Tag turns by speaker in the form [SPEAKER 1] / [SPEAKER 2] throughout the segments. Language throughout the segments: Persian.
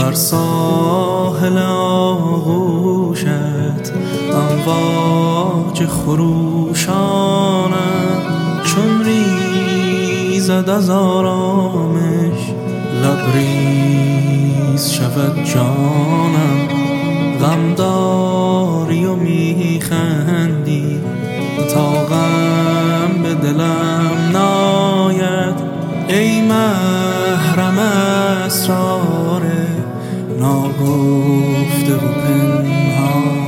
[SPEAKER 1] بر ساحل آغوشت امواج خروشانم، چون ریزد از آرامش لبریز شود جانم. غمداری و میخندی تا غم به دلم ناید، ای محرم اسرار ناگفته و پنهانم.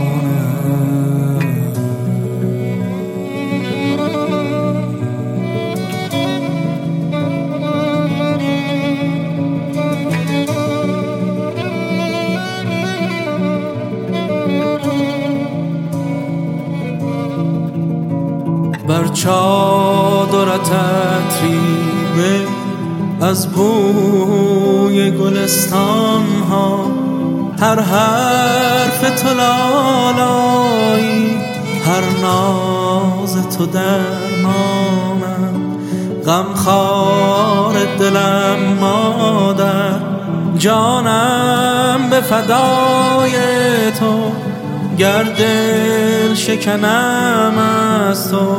[SPEAKER 1] بر چادرت عطریه از بوی گلستان ها، هر حرف تو لالایی، هر ناز تو درمانم. غمخوار دلم مادر، جانم به فدای تو، گر دل شکنم از تو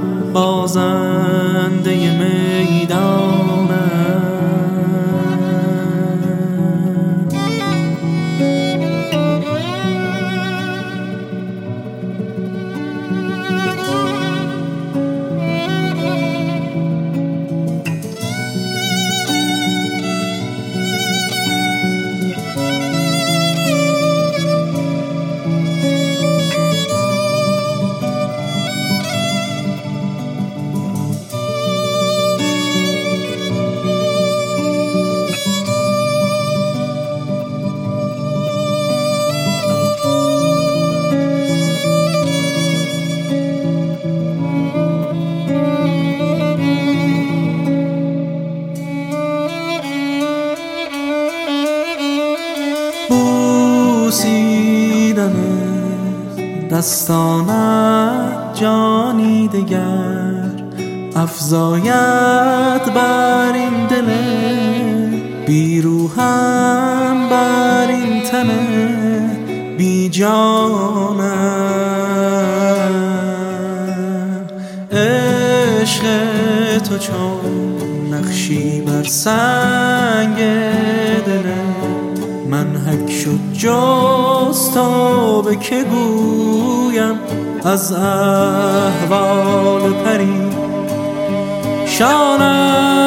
[SPEAKER 1] بازنده میدانم. بوسیدن دستانت جانی دگر افزاید بر این دل بیروهم، بر این تن بی جانم. عشق تو چون نقشی بر سنگ دل منحک شد، جز تو به که گویم از احوال پری شانم.